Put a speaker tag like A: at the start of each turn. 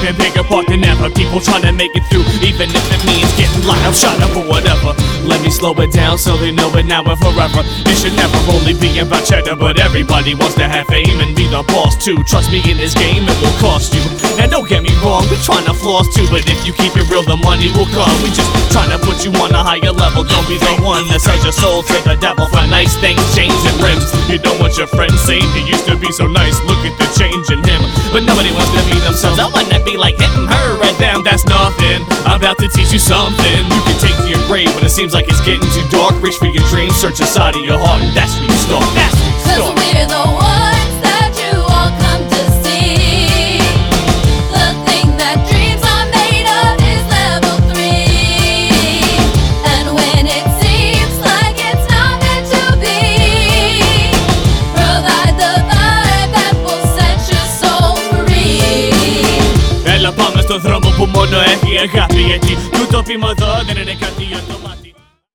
A: been bigger part than ever. People trying to make it through, even if it means getting locked up, shut up or whatever. Let me slow it down so they know it now and forever. It should never only be about cheddar, but everybody wants to have fame and be the boss too. Trust me, in this game it will cost you. And don't get me wrong, we trying to floss too, but if you keep it real, the money will come. We just trying to put you on a higher level. Don't be the one that sells your soul to the devil for nice things, chains and rims. You don't want your friends saying he used to be so nice, look at the change in him. But nobody wants to be themselves. I wanna be like him, her, and them. That's nothing. I'm about to teach you something you can take to your grave when it seems like it's getting too dark. Reach for your dreams, search inside of your heart, and that's where you start. That's where you start.
B: 'Cause we're the ones that you all come to see. The thing that dreams are made of is level 3. And when it seems like it's not meant to be, provide the vibe that will set your soul free.
A: Έλα πάμε στον δρόμο που μόνο έχει αγάπη, γιατί τούτο πήμα εδώ δεν είναι κάτι αυτομάτι.